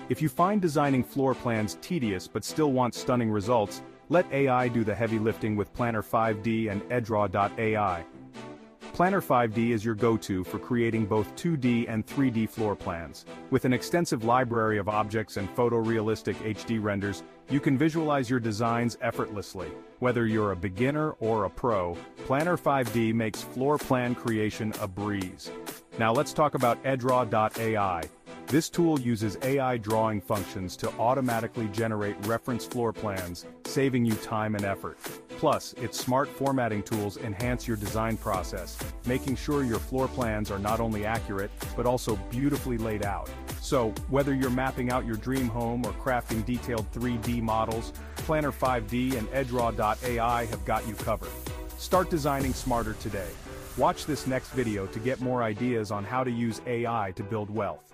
If you find designing floor plans tedious but still want stunning results, let AI do the heavy lifting with Planner 5D and Eddraw.ai. Planner 5D is your go-to for creating both 2D and 3D floor plans. With an extensive library of objects and photorealistic HD renders, you can visualize your designs effortlessly. Whether you're a beginner or a pro, Planner 5D makes floor plan creation a breeze. Now let's talk about Eddraw.ai. This tool uses AI drawing functions to automatically generate reference floor plans, saving you time and effort. Plus, its smart formatting tools enhance your design process, making sure your floor plans are not only accurate, but also beautifully laid out. So, whether you're mapping out your dream home or crafting detailed 3D models, Planner 5D and Eddraw.ai have got you covered. Start designing smarter today. Watch this next video to get more ideas on how to use AI to build wealth.